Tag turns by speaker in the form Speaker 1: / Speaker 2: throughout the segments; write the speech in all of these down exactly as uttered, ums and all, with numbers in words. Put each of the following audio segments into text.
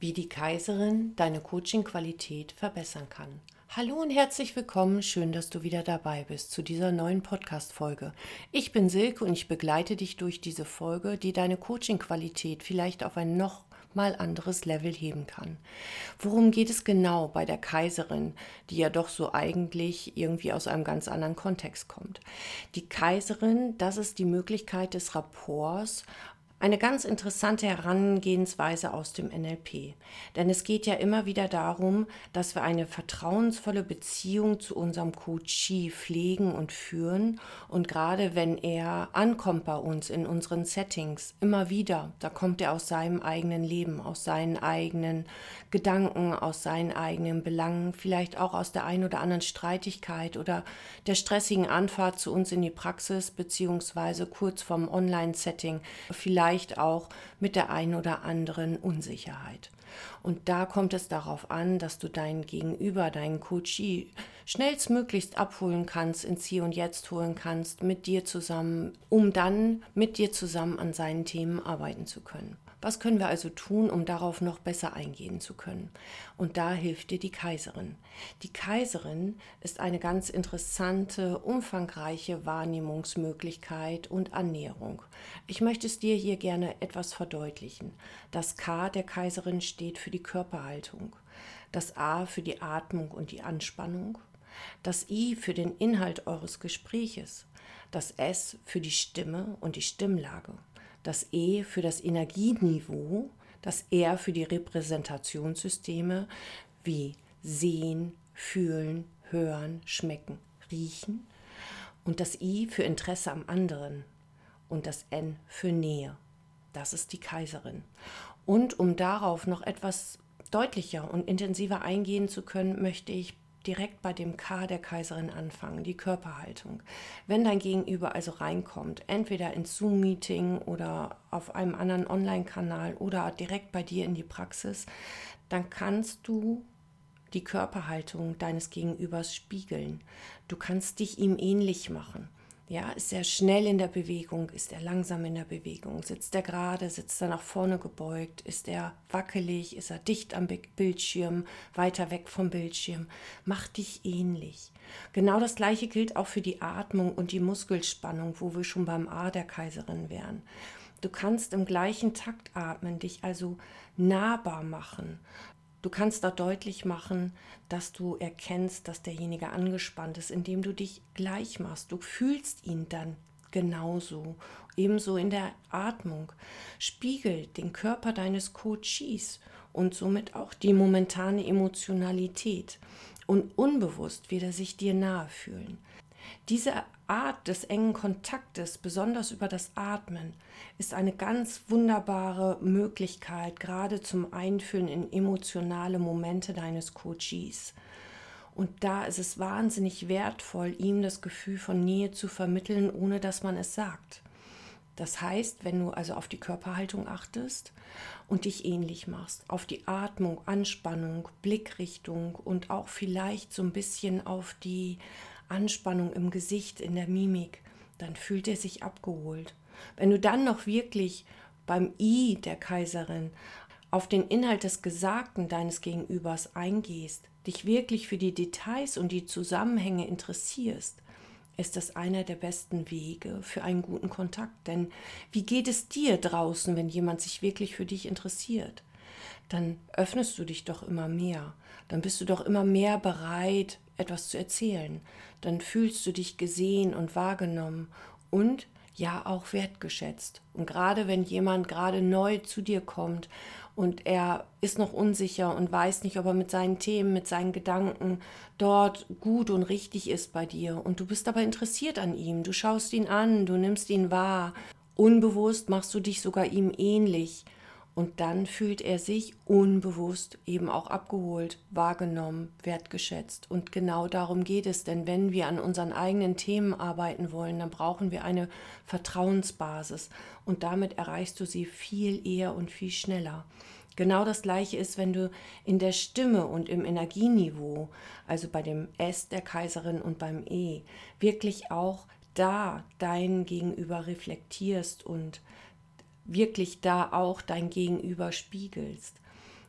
Speaker 1: Wie die Kaiserin deine Coaching-Qualität verbessern kann. Hallo und herzlich willkommen, schön, dass du wieder dabei bist zu dieser neuen Podcast-Folge. Ich bin Silke und ich begleite dich durch diese Folge, die deine Coaching-Qualität vielleicht auf ein noch mal anderes Level heben kann. Worum geht es genau bei der Kaiserin, die ja doch so eigentlich irgendwie aus einem ganz anderen Kontext kommt? Die Kaiserin, das ist die Möglichkeit des Rapports, eine ganz interessante Herangehensweise aus dem N L P. Denn es geht ja immer wieder darum, dass wir eine vertrauensvolle Beziehung zu unserem Coachee pflegen und führen. Und gerade wenn er ankommt bei uns in unseren Settings, immer wieder, da kommt er aus seinem eigenen Leben, aus seinen eigenen Gedanken, aus seinen eigenen Belangen, vielleicht auch aus der ein oder anderen Streitigkeit oder der stressigen Anfahrt zu uns in die Praxis, beziehungsweise kurz vorm Online-Setting, vielleicht Vielleicht auch mit der einen oder anderen Unsicherheit. Und da kommt es darauf an, dass du deinen Gegenüber, deinen Coachee schnellstmöglichst abholen kannst, ins Hier und Jetzt holen kannst, mit dir zusammen, um dann mit dir zusammen an seinen Themen arbeiten zu können. Was können wir also tun, um darauf noch besser eingehen zu können? Und da hilft dir die Kaiserin. Die Kaiserin ist eine ganz interessante, umfangreiche Wahrnehmungsmöglichkeit und Annäherung. Ich möchte es dir hier gerne etwas verdeutlichen. Das K der Kaiserin steht für die Körperhaltung, das A für die Atmung und die Anspannung, das I für den Inhalt eures Gespräches, das S für die Stimme und die Stimmlage, das E für das Energieniveau, das R für die Repräsentationssysteme wie Sehen, Fühlen, Hören, Schmecken, Riechen und das I für Interesse am anderen und das N für Nähe. Das ist die Kaiserin. Und um darauf noch etwas deutlicher und intensiver eingehen zu können, möchte ich direkt bei dem K der Kaiserin anfangen, die Körperhaltung. Wenn dein Gegenüber also reinkommt, entweder ins Zoom-Meeting oder auf einem anderen Online-Kanal oder direkt bei dir in die Praxis, dann kannst du die Körperhaltung deines Gegenübers spiegeln. Du kannst dich ihm ähnlich machen. Ja, ist er schnell in der Bewegung? Ist er langsam in der Bewegung? Sitzt er gerade? Sitzt er nach vorne gebeugt? Ist er wackelig? Ist er dicht am Bildschirm? Weiter weg vom Bildschirm? Mach dich ähnlich. Genau das Gleiche gilt auch für die Atmung und die Muskelspannung, wo wir schon beim A der Kaiserin wären. Du kannst im gleichen Takt atmen, dich also nahbar machen. Du kannst da deutlich machen, dass du erkennst, dass derjenige angespannt ist, indem du dich gleich machst. Du fühlst ihn dann genauso. Ebenso in der Atmung. Spiegel den Körper deines Coachees und somit auch die momentane Emotionalität. Und unbewusst wird er sich dir nahe fühlen. Diese Art des engen Kontaktes, besonders über das Atmen, ist eine ganz wunderbare Möglichkeit, gerade zum Einfühlen in emotionale Momente deines Coachees. Und da ist es wahnsinnig wertvoll, ihm das Gefühl von Nähe zu vermitteln, ohne dass man es sagt. Das heißt, wenn du also auf die Körperhaltung achtest und dich ähnlich machst, auf die Atmung, Anspannung, Blickrichtung und auch vielleicht so ein bisschen auf die Anspannung im Gesicht, in der Mimik, dann fühlt er sich abgeholt. Wenn du dann noch wirklich beim I der Kaiserin auf den Inhalt des Gesagten deines Gegenübers eingehst, dich wirklich für die Details und die Zusammenhänge interessierst, ist das einer der besten Wege für einen guten Kontakt. Denn wie geht es dir draußen, wenn jemand sich wirklich für dich interessiert? Dann öffnest du dich doch immer mehr. Dann bist du doch immer mehr bereit, etwas zu erzählen. Dann fühlst du dich gesehen und wahrgenommen und ja auch wertgeschätzt. Und gerade wenn jemand gerade neu zu dir kommt und er ist noch unsicher und weiß nicht, ob er mit seinen Themen, mit seinen Gedanken dort gut und richtig ist bei dir und du bist aber interessiert an ihm, du schaust ihn an, du nimmst ihn wahr, unbewusst machst du dich sogar ihm ähnlich. Und dann fühlt er sich unbewusst eben auch abgeholt, wahrgenommen, wertgeschätzt. Und genau darum geht es, denn wenn wir an unseren eigenen Themen arbeiten wollen, dann brauchen wir eine Vertrauensbasis. Und damit erreichst du sie viel eher und viel schneller. Genau das Gleiche ist, wenn du in der Stimme und im Energieniveau, also bei dem S der Kaiserin und beim E, wirklich auch da dein Gegenüber reflektierst und wirklich da auch dein Gegenüber spiegelst.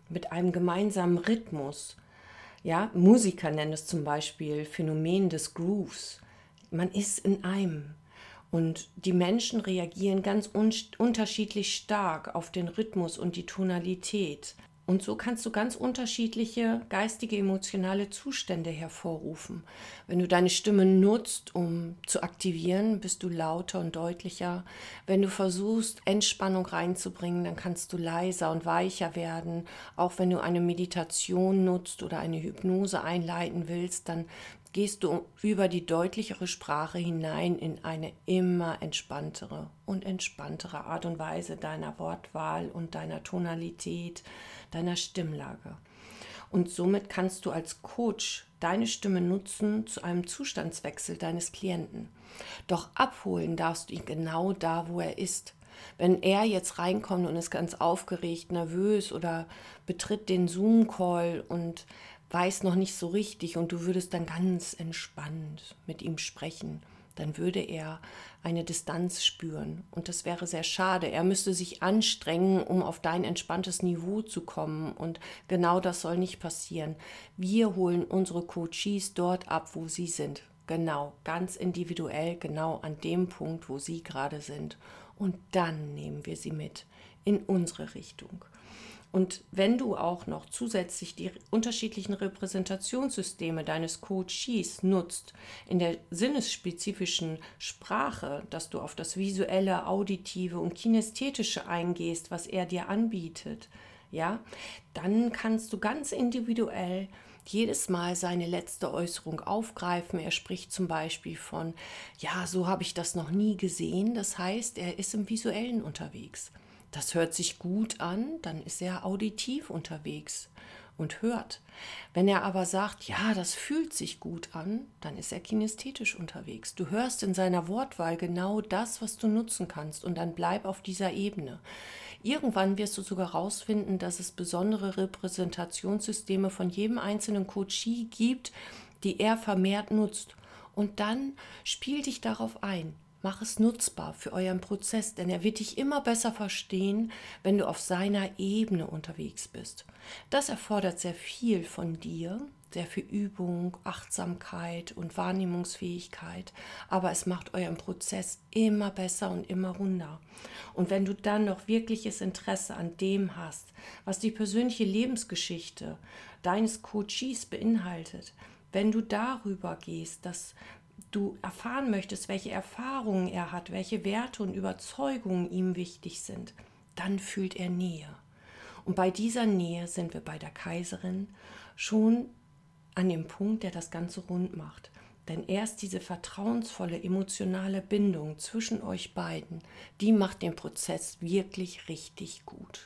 Speaker 1: mit einem gemeinsamen Rhythmus. Ja, Musiker nennen es zum Beispiel Phänomen des Grooves. Man ist in einem. Und die Menschen reagieren ganz un- unterschiedlich stark auf den Rhythmus und die Tonalität. Und so kannst du ganz unterschiedliche geistige, emotionale Zustände hervorrufen. Wenn du deine Stimme nutzt, um zu aktivieren, bist du lauter und deutlicher. Wenn du versuchst, Entspannung reinzubringen, dann kannst du leiser und weicher werden. Auch wenn du eine Meditation nutzt oder eine Hypnose einleiten willst, dann gehst du über die deutlichere Sprache hinein in eine immer entspanntere und entspanntere Art und Weise deiner Wortwahl und deiner Tonalität, deiner Stimmlage. Und somit kannst du als Coach deine Stimme nutzen zu einem Zustandswechsel deines Klienten. Doch abholen darfst du ihn genau da, wo er ist. Wenn er jetzt reinkommt und ist ganz aufgeregt, nervös oder betritt den Zoom-Call und weiß noch nicht so richtig und du würdest dann ganz entspannt mit ihm sprechen, dann würde er eine Distanz spüren und das wäre sehr schade. Er müsste sich anstrengen, um auf dein entspanntes Niveau zu kommen und genau das soll nicht passieren. Wir holen unsere Coaches dort ab, wo sie sind. Genau, ganz individuell, genau an dem Punkt, wo sie gerade sind. Und dann nehmen wir sie mit in unsere Richtung. Und wenn du auch noch zusätzlich die unterschiedlichen Repräsentationssysteme deines Coaches nutzt, in der sinnesspezifischen Sprache, dass du auf das Visuelle, Auditive und Kinästhetische eingehst, was er dir anbietet, ja, dann kannst du ganz individuell jedes Mal seine letzte Äußerung aufgreifen. Er spricht zum Beispiel von, ja, so habe ich das noch nie gesehen. Das heißt, er ist im Visuellen unterwegs. Das hört sich gut an, dann ist er auditiv unterwegs und hört. Wenn er aber sagt, ja, das fühlt sich gut an, dann ist er kinästhetisch unterwegs. Du hörst in seiner Wortwahl genau das, was du nutzen kannst und dann bleib auf dieser Ebene. Irgendwann wirst du sogar herausfinden, dass es besondere Repräsentationssysteme von jedem einzelnen Coachee gibt, die er vermehrt nutzt. Und dann spiel dich darauf ein. Mach es nutzbar für euren Prozess, denn er wird dich immer besser verstehen, wenn du auf seiner Ebene unterwegs bist. Das erfordert sehr viel von dir, sehr viel Übung, Achtsamkeit und Wahrnehmungsfähigkeit, aber es macht euren Prozess immer besser und immer runder. Und wenn du dann noch wirkliches Interesse an dem hast, was die persönliche Lebensgeschichte deines Coaches beinhaltet, wenn du darüber gehst, dass du erfahren möchtest, welche Erfahrungen er hat, welche Werte und Überzeugungen ihm wichtig sind, dann fühlt er Nähe. Und bei dieser Nähe sind wir bei der Kaiserin schon an dem Punkt, der das Ganze rund macht. Denn erst diese vertrauensvolle emotionale Bindung zwischen euch beiden, die macht den Prozess wirklich richtig gut.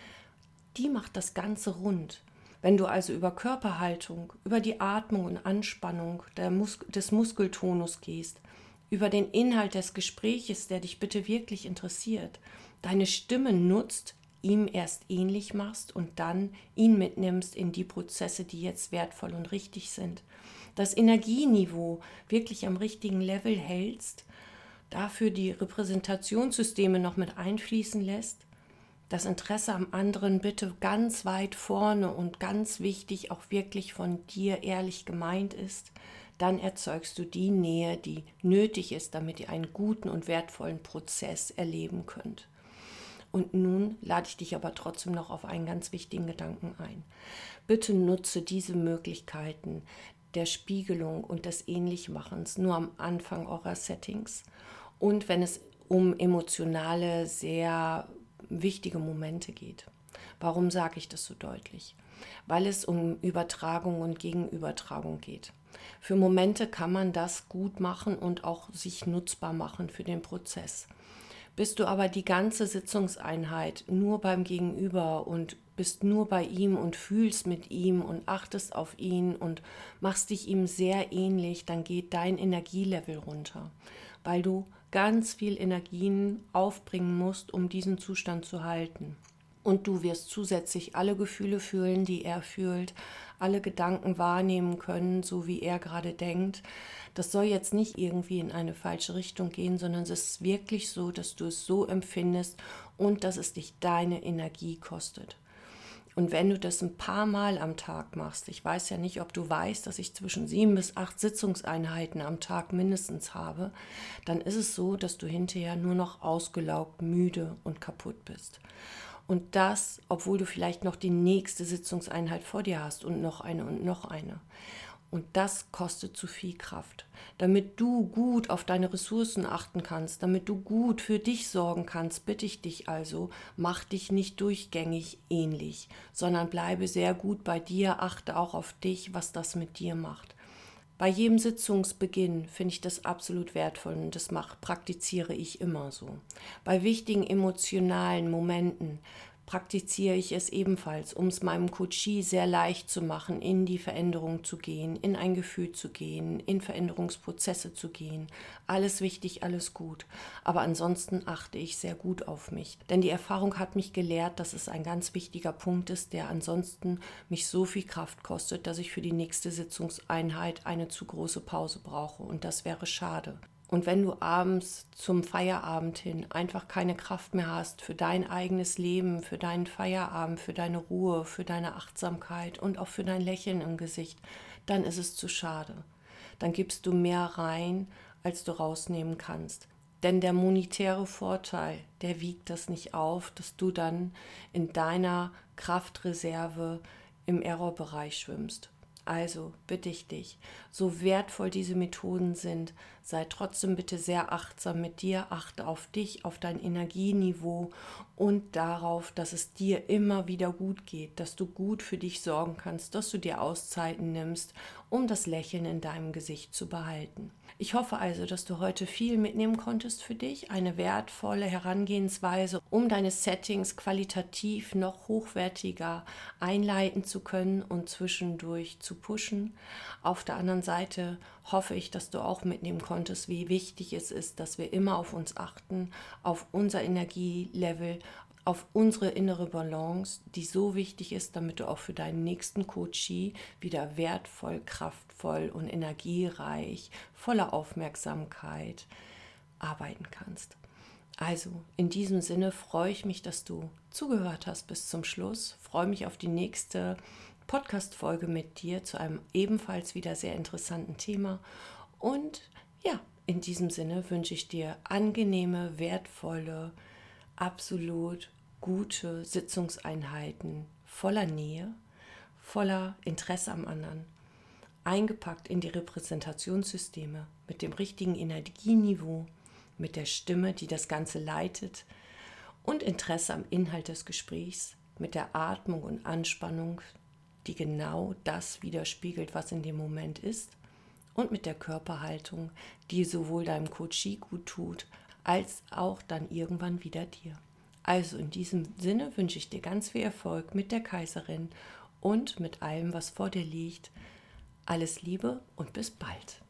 Speaker 1: Die macht das Ganze rund. Wenn du also über Körperhaltung, über die Atmung und Anspannung der Mus- des Muskeltonus gehst, über den Inhalt des Gespräches, der dich bitte wirklich interessiert, deine Stimme nutzt, ihm erst ähnlich machst und dann ihn mitnimmst in die Prozesse, die jetzt wertvoll und richtig sind. Das Energieniveau wirklich am richtigen Level hältst, dafür die Repräsentationssysteme noch mit einfließen lässt, das Interesse am anderen bitte ganz weit vorne und ganz wichtig auch wirklich von dir ehrlich gemeint ist, dann erzeugst du die Nähe, die nötig ist, damit ihr einen guten und wertvollen Prozess erleben könnt. Und nun lade ich dich aber trotzdem noch auf einen ganz wichtigen Gedanken ein. Bitte nutze diese Möglichkeiten der Spiegelung und des Ähnlichmachens nur am Anfang eurer Settings und wenn es um emotionale, sehr wichtige Momente geht. Warum sage ich das so deutlich? Weil es um Übertragung und Gegenübertragung geht. Für Momente kann man das gut machen und auch sich nutzbar machen für den Prozess. Bist du aber die ganze Sitzungseinheit nur beim Gegenüber und bist nur bei ihm und fühlst mit ihm und achtest auf ihn und machst dich ihm sehr ähnlich, dann geht dein Energielevel runter, weil du ganz viel Energien aufbringen musst, um diesen Zustand zu halten. Und du wirst zusätzlich alle Gefühle fühlen, die er fühlt, alle Gedanken wahrnehmen können, so wie er gerade denkt. Das soll jetzt nicht irgendwie in eine falsche Richtung gehen, sondern es ist wirklich so, dass du es so empfindest und dass es dich deine Energie kostet. Und wenn du das ein paar Mal am Tag machst, ich weiß ja nicht, ob du weißt, dass ich zwischen sieben bis acht Sitzungseinheiten am Tag mindestens habe, dann ist es so, dass du hinterher nur noch ausgelaugt, müde und kaputt bist. Und das, obwohl du vielleicht noch die nächste Sitzungseinheit vor dir hast und noch eine und noch eine. Und das kostet zu viel Kraft. Damit du gut auf deine Ressourcen achten kannst, damit du gut für dich sorgen kannst, bitte ich dich also, mach dich nicht durchgängig ähnlich, sondern bleibe sehr gut bei dir, achte auch auf dich, was das mit dir macht. Bei jedem Sitzungsbeginn finde ich das absolut wertvoll und das mach, praktiziere ich immer so. Bei wichtigen emotionalen Momenten praktiziere ich es ebenfalls, um es meinem Coachee sehr leicht zu machen, in die Veränderung zu gehen, in ein Gefühl zu gehen, in Veränderungsprozesse zu gehen. Alles wichtig, alles gut. Aber ansonsten achte ich sehr gut auf mich. Denn die Erfahrung hat mich gelehrt, dass es ein ganz wichtiger Punkt ist, der ansonsten mich so viel Kraft kostet, dass ich für die nächste Sitzungseinheit eine zu große Pause brauche. Und das wäre schade. Und wenn du abends zum Feierabend hin einfach keine Kraft mehr hast für dein eigenes Leben, für deinen Feierabend, für deine Ruhe, für deine Achtsamkeit und auch für dein Lächeln im Gesicht, dann ist es zu schade. Dann gibst du mehr rein, als du rausnehmen kannst. Denn der monetäre Vorteil, der wiegt das nicht auf, dass du dann in deiner Kraftreserve im Errorbereich schwimmst. Also bitte ich dich, so wertvoll diese Methoden sind, sei trotzdem bitte sehr achtsam mit dir, achte auf dich, auf dein Energieniveau und darauf, dass es dir immer wieder gut geht, dass du gut für dich sorgen kannst, dass du dir Auszeiten nimmst, um das Lächeln in deinem Gesicht zu behalten. Ich hoffe also, dass du heute viel mitnehmen konntest für dich, eine wertvolle Herangehensweise, um deine Settings qualitativ noch hochwertiger einleiten zu können und zwischendurch zu pushen. Auf der anderen Seite hoffe ich, dass du auch mitnehmen konntest, wie wichtig es ist, dass wir immer auf uns achten, auf unser Energielevel, auf unsere innere Balance, die so wichtig ist, damit du auch für deinen nächsten Coachee wieder wertvoll, kraftvoll und energiereich, voller Aufmerksamkeit arbeiten kannst. Also in diesem Sinne freue ich mich, dass du zugehört hast bis zum Schluss. Freue mich auf die nächste Podcast-Folge mit dir zu einem ebenfalls wieder sehr interessanten Thema. Und ja, in diesem Sinne wünsche ich dir angenehme, wertvolle, absolut gute Sitzungseinheiten voller Nähe, voller Interesse am anderen, eingepackt in die Repräsentationssysteme mit dem richtigen Energieniveau, mit der Stimme, die das Ganze leitet und Interesse am Inhalt des Gesprächs, mit der Atmung und Anspannung, die genau das widerspiegelt, was in dem Moment ist, und mit der Körperhaltung, die sowohl deinem Coachee gut tut, als auch dann irgendwann wieder dir. Also in diesem Sinne wünsche ich dir ganz viel Erfolg mit der Kaiserin und mit allem, was vor dir liegt. Alles Liebe und bis bald.